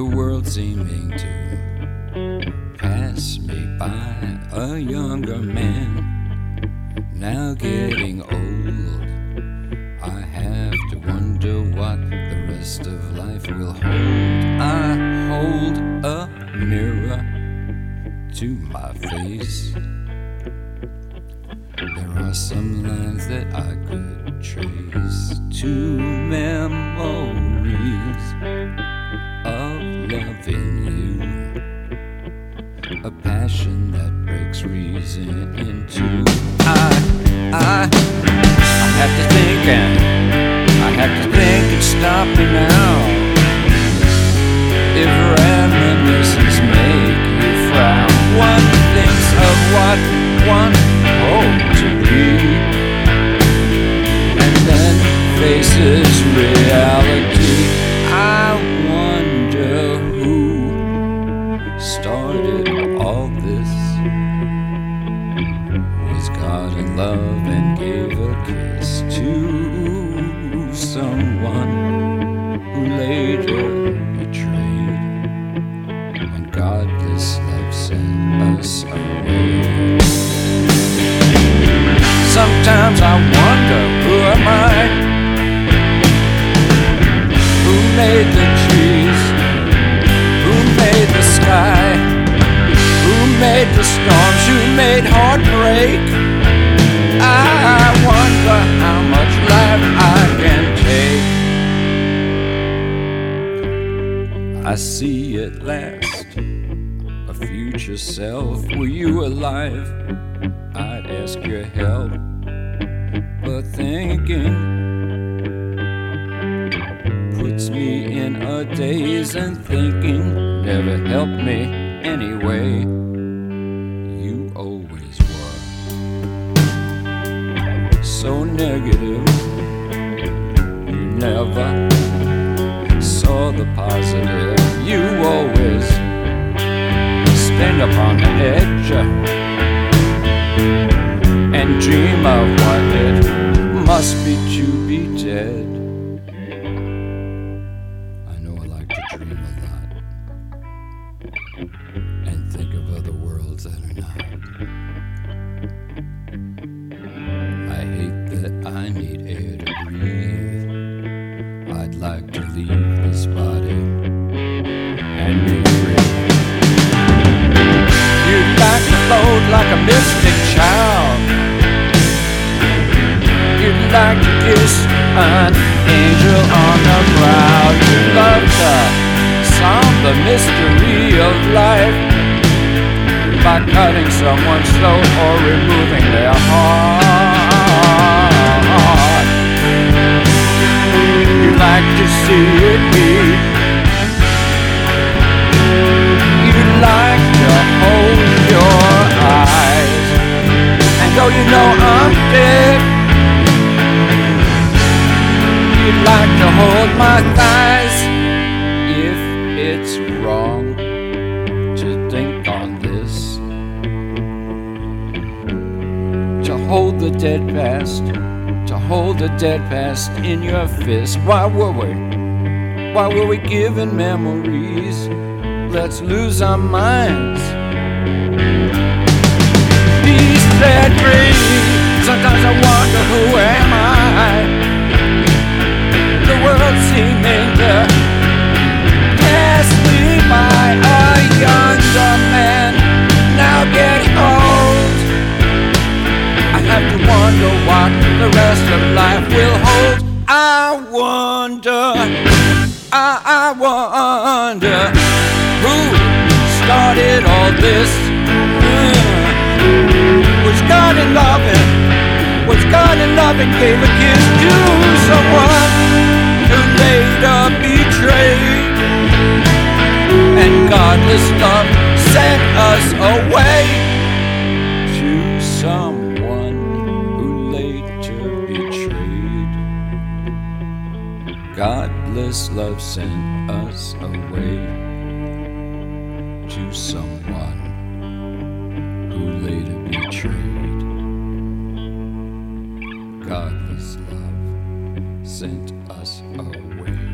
world seeming to pass me by. A younger man, now getting old. I have to wonder what the rest of life will hold. I hold a mirror to my face. There are some lines that I could trace to memories of loving you, a passion that breaks reason in two. I have to think, and I have to think and stop me now. If reminiscences make you frown, one thinks of what one hoped to be, and then faces reality. I wonder who started all this. Was God in love and gave a kiss to someone who later betrayed, and godless love sent us away? Sometimes I wonder, who am I? Who made the trees? Who made the sky? Who made the storms? Who made heartbreak? I wonder how much life I can take. I see at last a future self. Were you alive? I'd ask your help, but thinking puts me in a daze, and thinking never helped me anyway. You always were so negative. You never saw the positive. You always stand up on the edge and dream of what it must be to be dead. I know I like to dream a lot and think of other worlds that are not. I hate that I need air to breathe. I'd like to leave this body and be free. You'd like to float like a mystic child. You'd like to kiss an angel on the brow. You'd love to solve the mystery of life by cutting someone's throat or removing their heart. You'd like to see it beat. You'd like to hold your eyes, and though you know I'm dead, you'd like to hold my thighs. If it's wrong to think on this, to hold the dead past, to hold the dead past in your fist. Why were we given memories? Let's lose our minds. Be set free. Sometimes I wonder, who am I? The world seeming to pass me by. A younger man, now getting old. I have to wonder what the rest of life will hold. I wonder who started all this. Was God in loving? Was God in loving? Gave a kiss to someone who later betrayed, and godless love sent us away to someone who later betrayed. Godless love sent us away to someone who later betrayed. Godless love sent us away.